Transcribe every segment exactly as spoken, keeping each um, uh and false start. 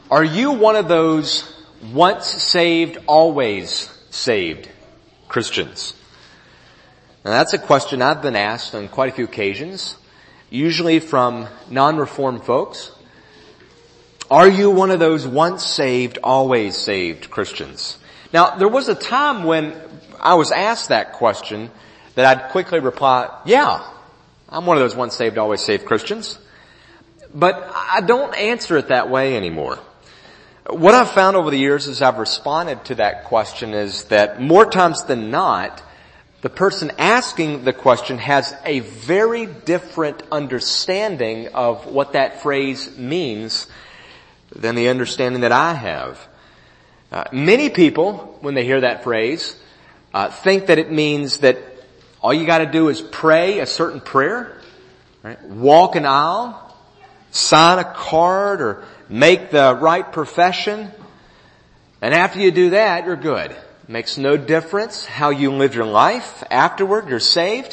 Are you one of those once saved, always saved Christians? Now that's a question I've been asked on quite a few occasions, usually from non-reformed folks. Are you one of those once saved, always saved Christians? Now there was a time when I was asked that question that I'd quickly reply, yeah, I'm one of those once saved, always saved Christians. But I don't answer it that way anymore. What I've found over the years as I've responded to that question is that more times than not, the person asking the question has a very different understanding of what that phrase means than the understanding that I have. Uh, many people, when they hear that phrase, uh, think that it means that all you gotta do is pray a certain prayer, right? Walk an aisle, sign a card, or make the right profession, and after you do that, you're good. It makes no difference how you live your life. Afterward, you're saved.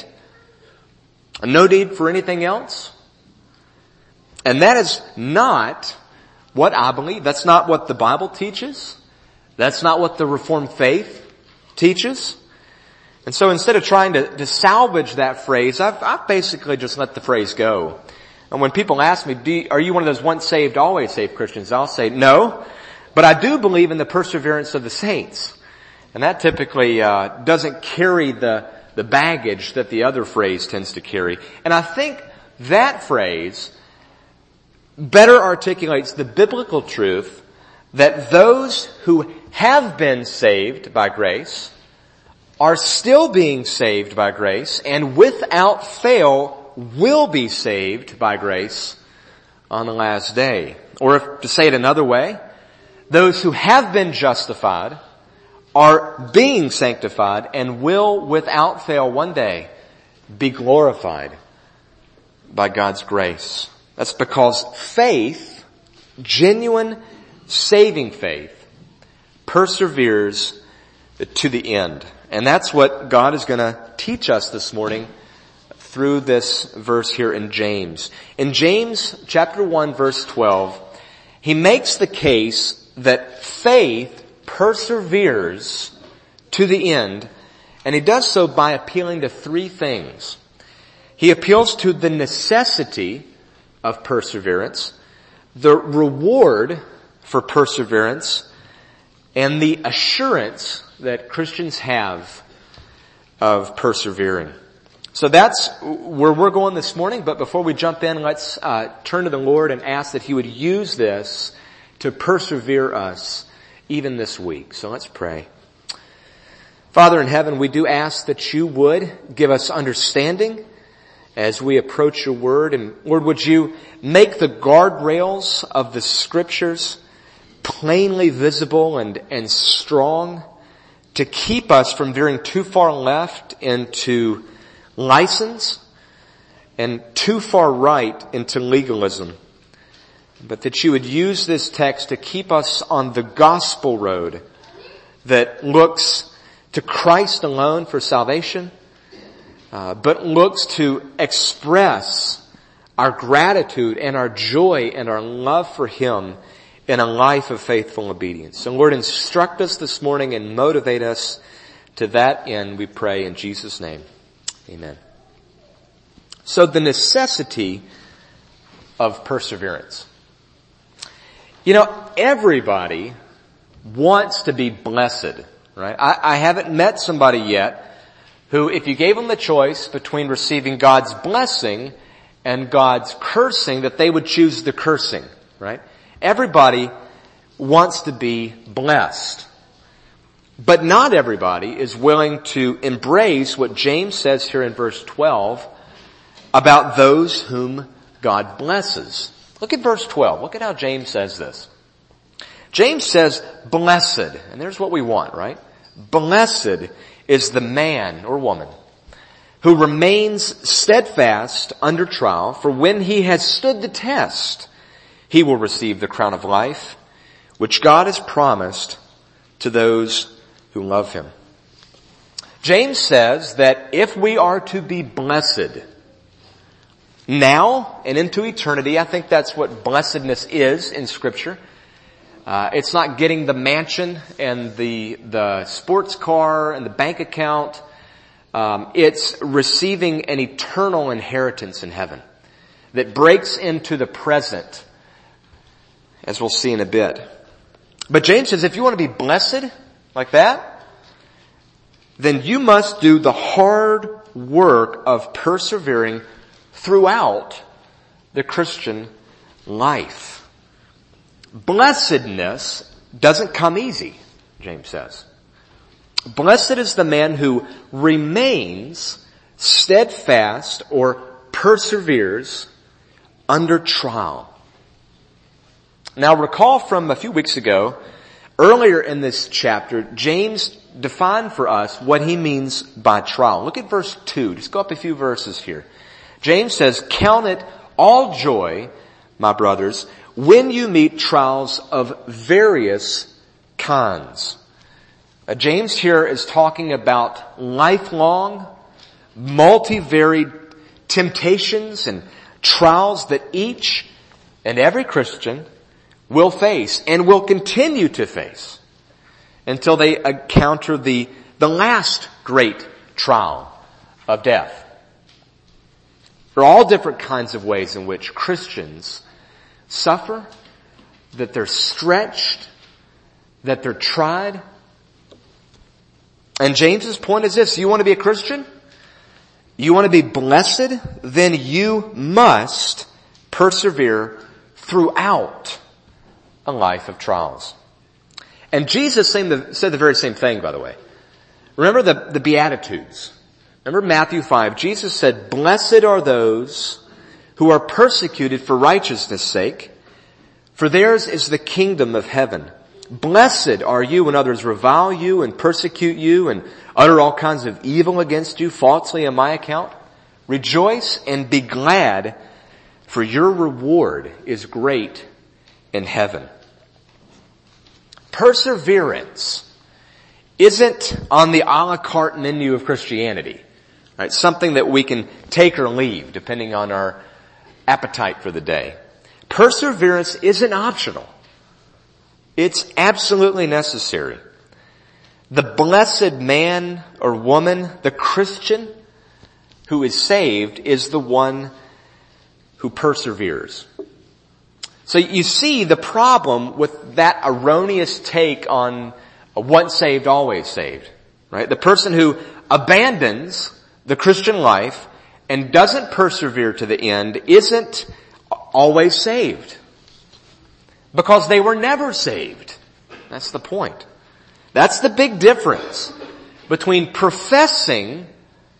No need for anything else. And that is not what I believe. That's not what the Bible teaches. That's not what the Reformed faith teaches. And so instead of trying to, to salvage that phrase, I've, I've basically just let the phrase go. And when people ask me, do you, are you one of those once saved, always saved Christians? I'll say no, but I do believe in the perseverance of the saints. And that typically uh, doesn't carry the, the baggage that the other phrase tends to carry. And I think that phrase better articulates the biblical truth that those who have been saved by grace are still being saved by grace and without fail will be saved by grace on the last day. Or if, to say it another way, those who have been justified are being sanctified and will without fail one day be glorified by God's grace. That's because faith, genuine saving faith, perseveres to the end. And that's what God is going to teach us this morning through this verse here in James. In James chapter one verse twelve, he makes the case that faith perseveres to the end, and he does so by appealing to three things. He appeals to the necessity of perseverance, the reward for perseverance, and the assurance that Christians have of persevering. So that's where we're going this morning, but before we jump in, let's uh, turn to the Lord and ask that He would use this to persevere us even this week. So let's pray. Father in heaven, we do ask that You would give us understanding as we approach Your word, and Lord, would You make the guardrails of the Scriptures plainly visible and, and strong to keep us from veering too far left into license and too far right into legalism, but that You would use this text to keep us on the gospel road that looks to Christ alone for salvation, uh, but looks to express our gratitude and our joy and our love for Him in a life of faithful obedience. So Lord, instruct us this morning and motivate us to that end, we pray in Jesus' name. Amen. So the necessity of perseverance. You know, everybody wants to be blessed, right? I, I haven't met somebody yet who, if you gave them the choice between receiving God's blessing and God's cursing, that they would choose the cursing, right? Everybody wants to be blessed. But not everybody is willing to embrace what James says here in verse twelve about those whom God blesses. Look at verse twelve. Look at how James says this. James says, blessed, and there's what we want, right? Blessed is the man or woman who remains steadfast under trial, for when he has stood the test, he will receive the crown of life, which God has promised to those who love Him. James says that if we are to be blessed now and into eternity, I think that's what blessedness is in Scripture, Uh, it's not getting the mansion and the, the sports car and the bank account. Um, it's receiving an eternal inheritance in heaven that breaks into the present, as we'll see in a bit. But James says if you want to be blessed like that, then you must do the hard work of persevering throughout the Christian life. Blessedness doesn't come easy, James says. Blessed is the man who remains steadfast or perseveres under trial. Now recall from a few weeks ago, earlier in this chapter, James defined for us what he means by trial. Look at verse two. Just go up a few verses here. James says, "Count it all joy, my brothers, when you meet trials of various kinds." Uh, James here is talking about lifelong, multivaried temptations and trials that each and every Christian will face and will continue to face until they encounter the, the last great trial of death. There are all different kinds of ways in which Christians suffer, that they're stretched, that they're tried. And James's point is this: you want to be a Christian? You want to be blessed? Then you must persevere throughout a life of trials. And Jesus said the very same thing, by the way. Remember the, the Beatitudes. Remember Matthew five. Jesus said, "Blessed are those who are persecuted for righteousness' sake, for theirs is the kingdom of heaven. Blessed are you when others revile you and persecute you and utter all kinds of evil against you falsely on my account. Rejoice and be glad, for your reward is great in heaven." Perseverance isn't on the a la carte menu of Christianity, right? Something that we can take or leave depending on our appetite for the day. Perseverance isn't optional. It's absolutely necessary. The blessed man or woman, the Christian who is saved, is the one who perseveres. So you see the problem with that erroneous take on once saved, always saved, right? The person who abandons the Christian life and doesn't persevere to the end isn't always saved, because they were never saved. That's the point. That's the big difference between professing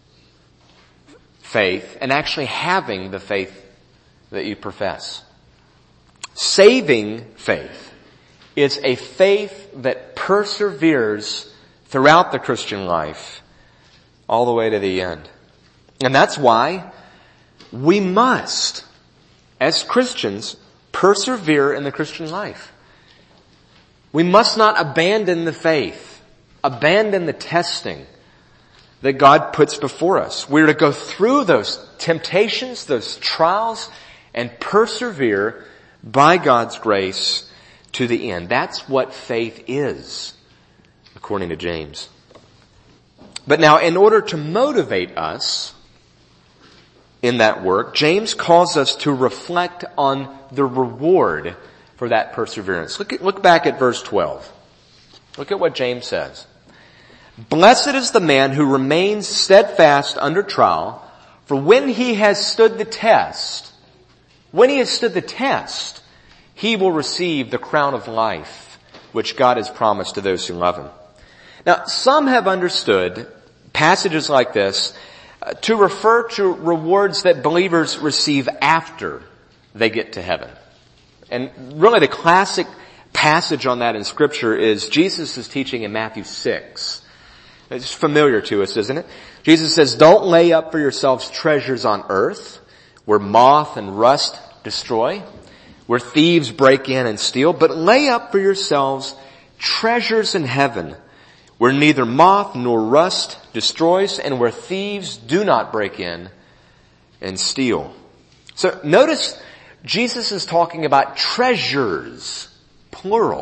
faith and actually having the faith that you profess. Saving faith is a faith that perseveres throughout the Christian life all the way to the end. And that's why we must, as Christians, persevere in the Christian life. We must not abandon the faith, abandon the testing that God puts before us. We're to go through those temptations, those trials, and persevere by God's grace to the end. That's what faith is, according to James. But now, in order to motivate us in that work, James calls us to reflect on the reward for that perseverance. Look at, look back at verse twelve. Look at what James says. "Blessed is the man who remains steadfast under trial, for when he has stood the test, when he has stood the test, he will receive the crown of life, which God has promised to those who love him." Now, some have understood passages like this uh, to refer to rewards that believers receive after they get to heaven. And really the classic passage on that in Scripture is Jesus' teaching in Matthew six. It's familiar to us, isn't it? Jesus says, "Don't lay up for yourselves treasures on earth, where moth and rust destroy, where thieves break in and steal, but lay up for yourselves treasures in heaven, where neither moth nor rust destroys, and where thieves do not break in and steal." So notice Jesus is talking about treasures, plural.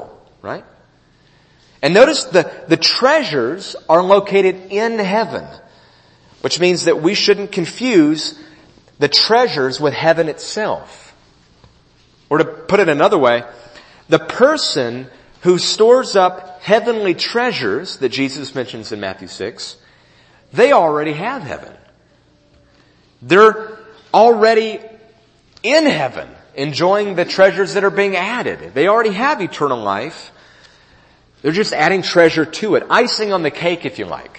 right? And notice the, the treasures are located in heaven, which means that we shouldn't confuse the treasures with heaven itself. Or to put it another way, the person who stores up heavenly treasures that Jesus mentions in Matthew six, they already have heaven. They're already in heaven, enjoying the treasures that are being added. They already have eternal life. They're just adding treasure to it. Icing on the cake, if you like.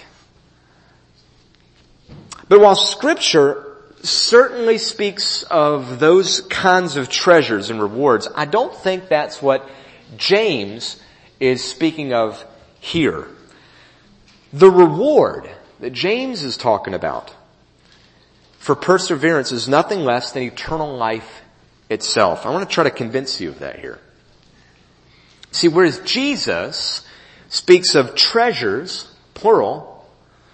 But while Scripture certainly speaks of those kinds of treasures and rewards, I don't think that's what James is speaking of here. The reward that James is talking about for perseverance is nothing less than eternal life itself. I want to try to convince you of that here. See, whereas Jesus speaks of treasures, plural,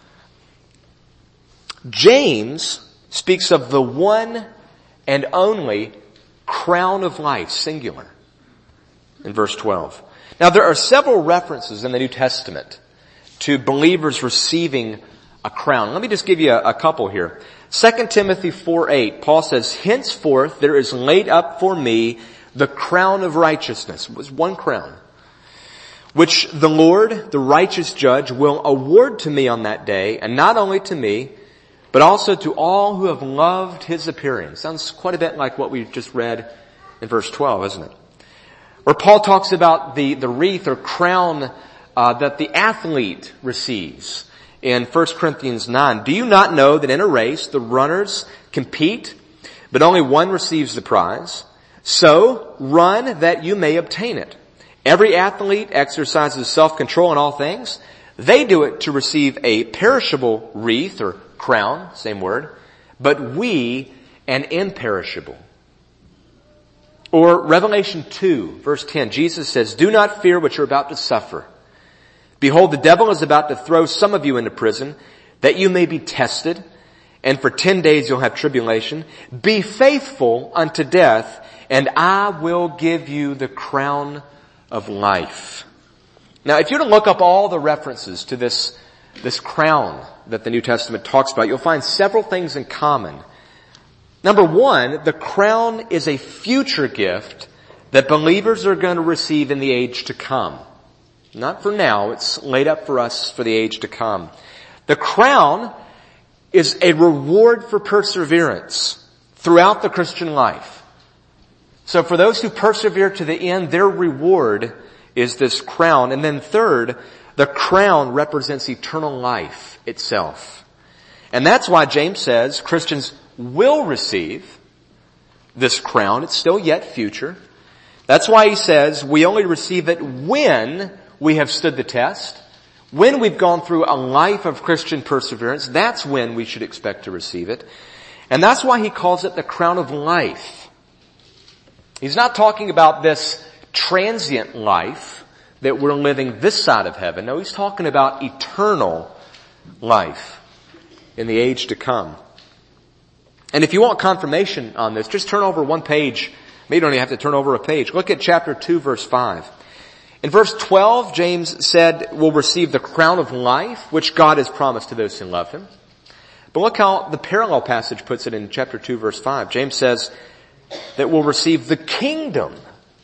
James speaks of the one and only crown of life, singular, in verse twelve. Now there are several references in the New Testament to believers receiving a crown. Let me just give you a, a couple here. Second Timothy four eight, Paul says, henceforth there is laid up for me the crown of righteousness. It was one crown, which the Lord, the righteous judge, will award to me on that day, and not only to me, but also to all who have loved his appearing. Sounds quite a bit like what we just read in verse twelve, isn't it? Where Paul talks about the, the wreath or crown uh, that the athlete receives in First Corinthians nine. Do you not know that in a race the runners compete, but only one receives the prize? So run that you may obtain it. Every athlete exercises self-control in all things. They do it to receive a perishable wreath or crown, same word, but we an imperishable. Or Revelation two, verse ten, Jesus says, do not fear what you're about to suffer. Behold, the devil is about to throw some of you into prison, that you may be tested, and for ten days you'll have tribulation. Be faithful unto death, and I will give you the crown of life. Now, if you're to look up all the references to this, this crown that the New Testament talks about, you'll find several things in common. Number one, the crown is a future gift that believers are going to receive in the age to come. Not for now, it's laid up for us for the age to come. The crown is a reward for perseverance throughout the Christian life. So for those who persevere to the end, their reward is this crown. And then third, the crown represents eternal life itself. And that's why James says Christians will receive this crown. It's still yet future. That's why he says we only receive it when we have stood the test, when we've gone through a life of Christian perseverance. That's when we should expect to receive it. And that's why he calls it the crown of life. He's not talking about this transient life that we're living this side of heaven. No, he's talking about eternal life in the age to come. And if you want confirmation on this, just turn over one page. Maybe you don't even have to turn over a page. Look at chapter two, verse five. In verse twelve, James said, we'll receive the crown of life, which God has promised to those who love him. But look how the parallel passage puts it in chapter two, verse five. James says that we'll receive the kingdom,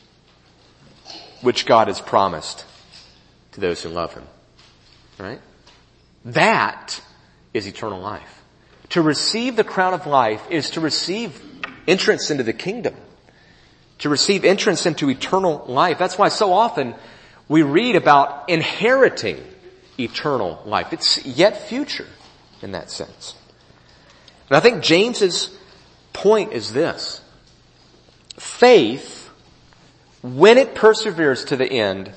which God has promised to those who love him. Right? That is eternal life. To receive the crown of life is to receive entrance into the kingdom. To receive entrance into eternal life. That's why so often we read about inheriting eternal life. It's yet future in that sense. And I think James's point is this. Faith, when it perseveres to the end,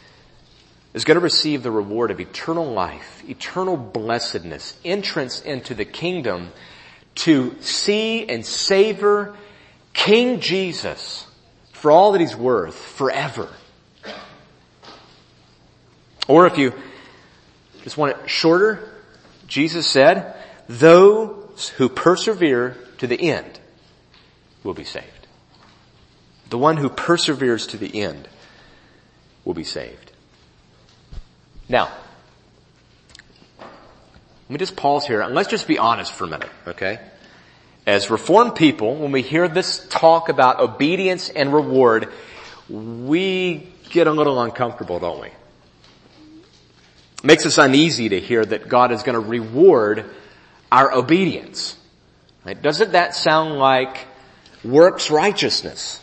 is going to receive the reward of eternal life, eternal blessedness, entrance into the kingdom to see and savor King Jesus for all that he's worth forever. Or if you just want it shorter, Jesus said, those who persevere to the end will be saved. The one who perseveres to the end will be saved. Now, let me just pause here and let's just be honest for a minute, okay? As Reformed people, when we hear this talk about obedience and reward, we get a little uncomfortable, don't we? It makes us uneasy to hear that God is going to reward our obedience. Right? Doesn't that sound like works righteousness?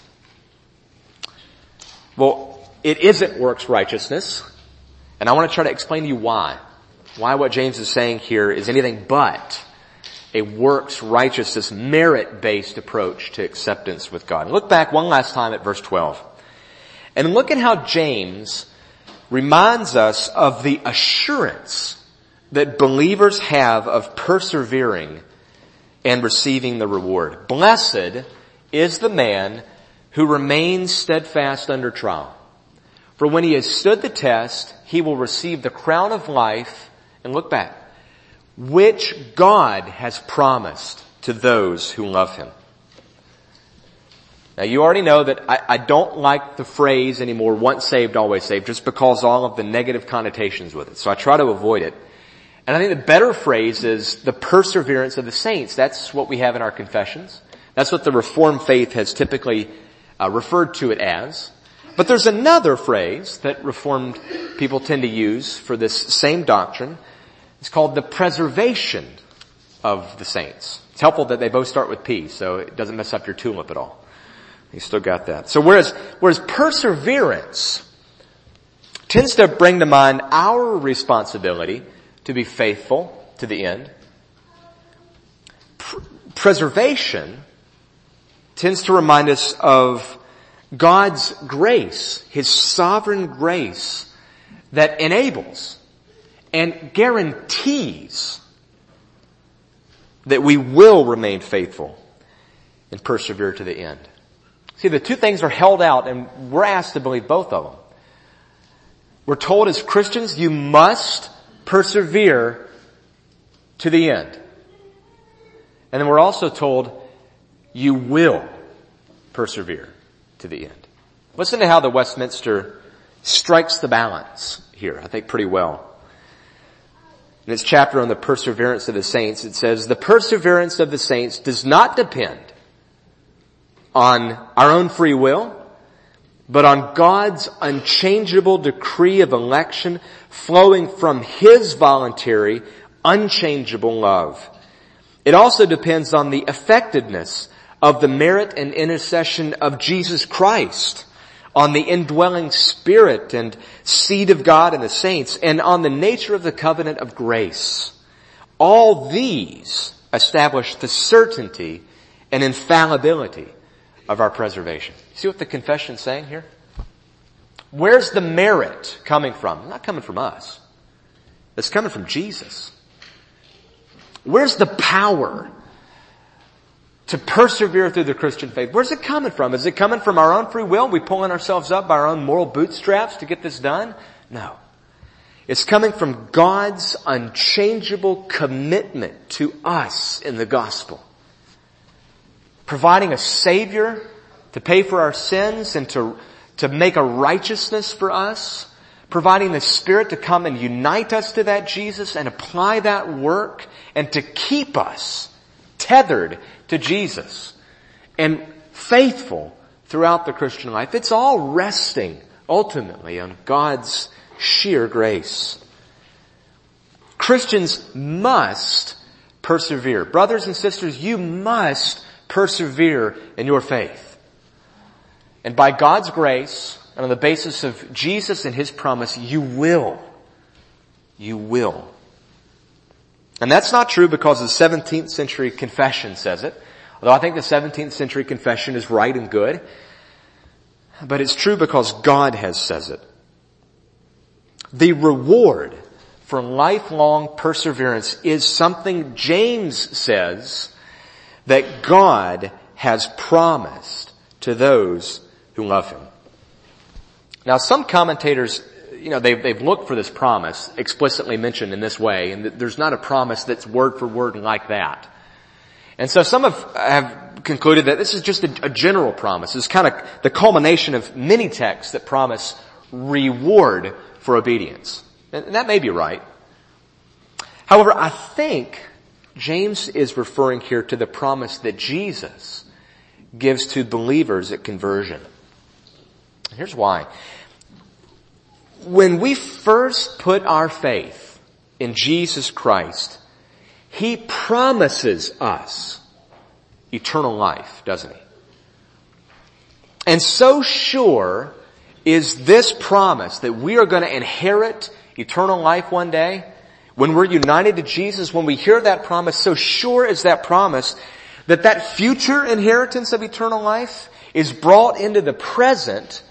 Well, it isn't works righteousness, and I want to try to explain to you why. Why what James is saying here is anything but a works righteousness, merit-based approach to acceptance with God. Look back one last time at verse twelve. And look at how James reminds us of the assurance that believers have of persevering and receiving the reward. Blessed is the man who remains steadfast under trial. For when he has stood the test, he will receive the crown of life, and look back, which God has promised to those who love him. Now you already know that I, I don't like the phrase anymore, once saved, always saved, just because all of the negative connotations with it. So I try to avoid it. And I think the better phrase is the perseverance of the saints. That's what we have in our confessions. That's what the Reformed faith has typically uh, referred to it as. But there's another phrase that Reformed people tend to use for this same doctrine. It's called the preservation of the saints. It's helpful that they both start with P, so it doesn't mess up your tulip at all. You still got that. So whereas, whereas perseverance tends to bring to mind our responsibility to be faithful to the end, Pr- preservation tends to remind us of God's grace, His sovereign grace that enables and guarantees that we will remain faithful and persevere to the end. See, the two things are held out, and we're asked to believe both of them. We're told as Christians, you must persevere to the end. And then we're also told, you will persevere to the end. Listen to how the Westminster strikes the balance here, I think pretty well. In its chapter on the perseverance of the saints, it says, the perseverance of the saints does not depend on our own free will, but on God's unchangeable decree of election flowing from His voluntary, unchangeable love. It also depends on the effectiveness of the merit and intercession of Jesus Christ, on the indwelling Spirit and seed of God in the saints, and on the nature of the covenant of grace. All these establish the certainty and infallibility of our preservation. See what the confession's saying here? Where's the merit coming from? It's not coming from us. It's coming from Jesus. Where's the power to persevere through the Christian faith? Where's it coming from? Is it coming from our own free will? We pulling ourselves up by our own moral bootstraps to get this done? No. It's coming from God's unchangeable commitment to us in the gospel. Providing a Savior to pay for our sins and to, to make a righteousness for us. Providing the Spirit to come and unite us to that Jesus and apply that work and to keep us tethered to Jesus and faithful throughout the Christian life. It's all resting ultimately on God's sheer grace. Christians must persevere. Brothers and sisters, you must persevere in your faith. And by God's grace, and on the basis of Jesus and His promise, you will. You will. And that's not true because the seventeenth century confession says it. Although I think the seventeenth century confession is right and good. But it's true because God has says it. The reward for lifelong perseverance is something James says that God has promised to those who love Him. Now some commentators, you know, they've, they've looked for this promise explicitly mentioned in this way, and there's not a promise that's word for word like that. And so some have, have concluded that this is just a, a general promise. It's kind of the culmination of many texts that promise reward for obedience. And that may be right. However, I think James is referring here to the promise that Jesus gives to believers at conversion. Here's why. When we first put our faith in Jesus Christ, He promises us eternal life, doesn't He? And so sure is this promise that we are going to inherit eternal life one day. When we're united to Jesus, when we hear that promise, so sure is that promise that that future inheritance of eternal life is brought into the present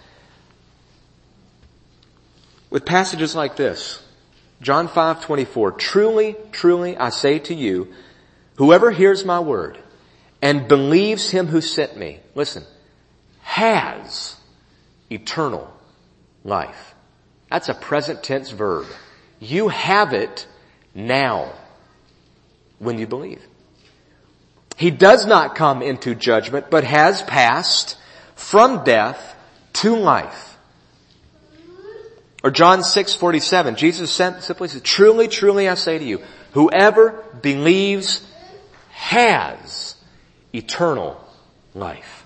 with passages like this. John five twenty-four, truly, truly, I say to you, whoever hears my word and believes Him who sent me, listen, has eternal life. That's a present tense verb. You have it now when you believe. He does not come into judgment, but has passed from death to life. Or John six forty-seven, Jesus simply says, truly, truly I say to you, whoever believes has eternal life.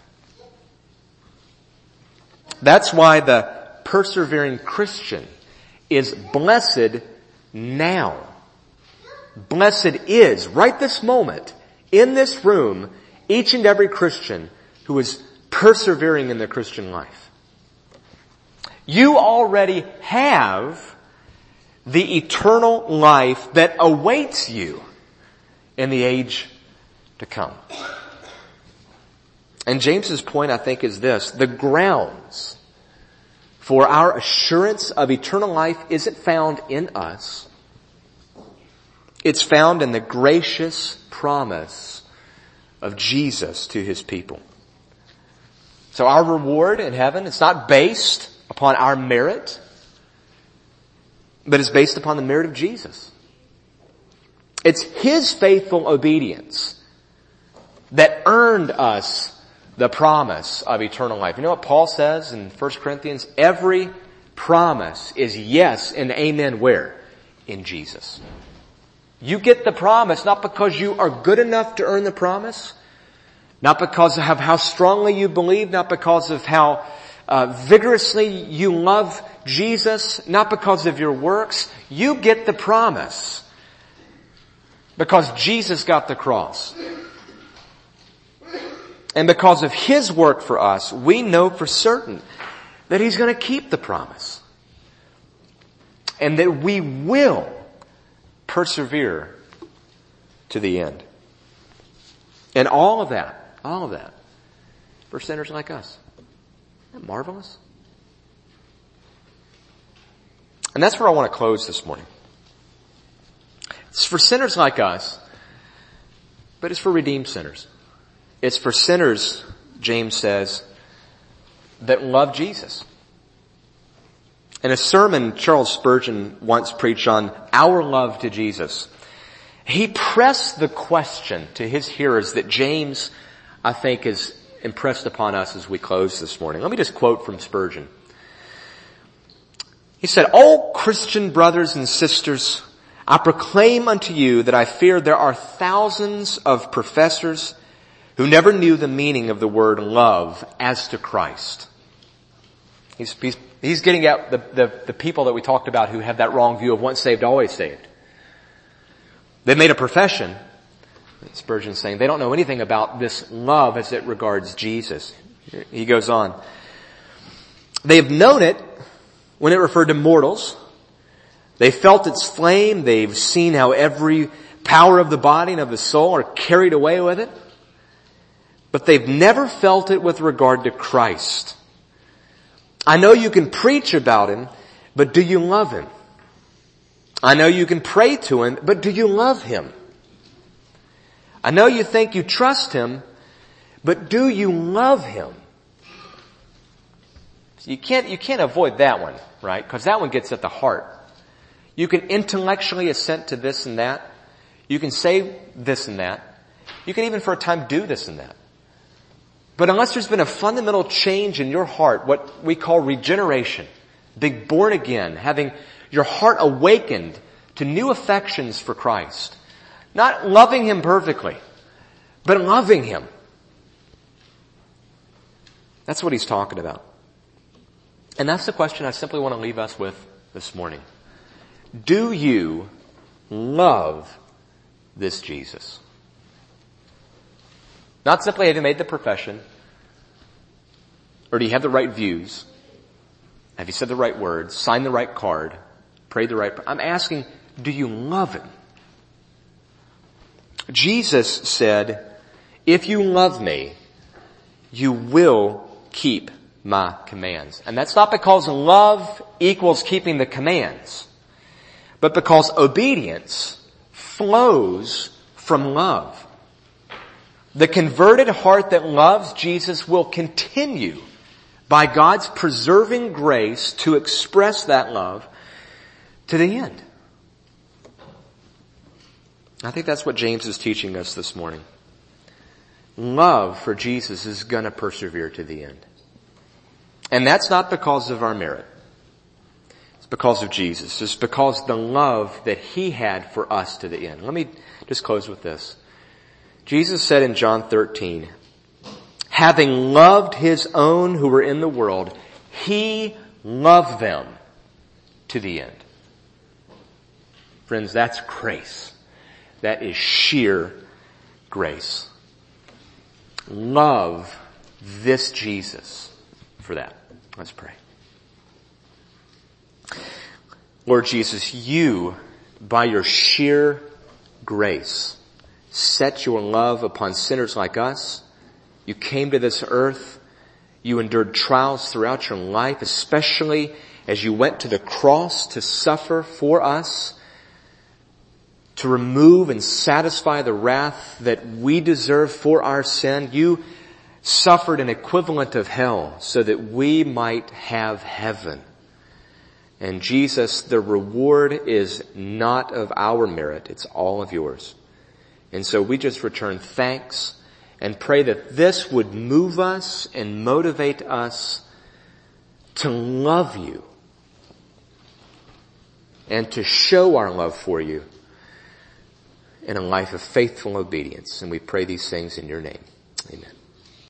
That's why the persevering Christian is blessed now. Blessed is, right this moment, in this room, each and every Christian who is persevering in the Christian life. You already have the eternal life that awaits you in the age to come. And James's point, I think, is this. The grounds for our assurance of eternal life isn't found in us. It's found in the gracious promise of Jesus to His people. So our reward in heaven, it's not based upon our merit, but it's based upon the merit of Jesus. It's His faithful obedience that earned us the promise of eternal life. You know what Paul says in First Corinthians? Every promise is yes and amen where? In Jesus. You get the promise not because you are good enough to earn the promise, not because of how strongly you believe, not because of how uh, vigorously you love Jesus, not because of your works. You get the promise because Jesus got the cross. And because of His work for us, we know for certain that He's going to keep the promise. And that we will persevere to the end. And all of that, all of that, for sinners like us. Isn't that marvelous? And that's where I want to close this morning. It's for sinners like us, but it's for redeemed sinners. It's for sinners, James says, that love Jesus. In a sermon Charles Spurgeon once preached on our love to Jesus, he pressed the question to his hearers that James, I think, is impressed upon us as we close this morning. Let me just quote from Spurgeon. He said, "O Christian brothers and sisters, I proclaim unto you that I fear there are thousands of professors who never knew the meaning of the word love as to Christ." He's, he's, he's getting at the, the, the people that we talked about who have that wrong view of once saved, always saved. They made a profession, Spurgeon's saying, they don't know anything about this love as it regards Jesus. He goes on. They have known it when it referred to mortals. They felt its flame. They've seen how every power of the body and of the soul are carried away with it. But they've never felt it with regard to Christ. I know you can preach about Him, but do you love Him? I know you can pray to Him, but do you love Him? I know you think you trust Him, but do you love Him? So you can't, you can't avoid that one, right? Because that one gets at the heart. You can intellectually assent to this and that. You can say this and that. You can even for a time do this and that. But unless there's been a fundamental change in your heart, what we call regeneration, being born again, having your heart awakened to new affections for Christ. Not loving Him perfectly, but loving Him. That's what he's talking about. And that's the question I simply want to leave us with this morning. Do you love this Jesus? Not simply have you made the profession, or do you have the right views? Have you said the right words, signed the right card, prayed the right... I'm asking, do you love Him? Jesus said, if you love me, you will keep my commands. And that's not because love equals keeping the commands, but because obedience flows from love. The converted heart that loves Jesus will continue by God's preserving grace to express that love to the end. I think that's what James is teaching us this morning. Love for Jesus is going to persevere to the end. And that's not because of our merit. It's because of Jesus. It's because the love that He had for us to the end. Let me just close with this. Jesus said in John thirteen, having loved His own who were in the world, He loved them to the end. Friends, that's grace. That is sheer grace. Love this Jesus for that. Let's pray. Lord Jesus, You, by Your sheer grace, set Your love upon sinners like us. You came to this earth. You endured trials throughout Your life, especially as You went to the cross to suffer for us, to remove and satisfy the wrath that we deserve for our sin. You suffered an equivalent of hell so that we might have heaven. And Jesus, the reward is not of our merit. It's all of Yours. And so we just return thanks and pray that this would move us and motivate us to love You and to show our love for You in a life of faithful obedience. And we pray these things in Your name. Amen.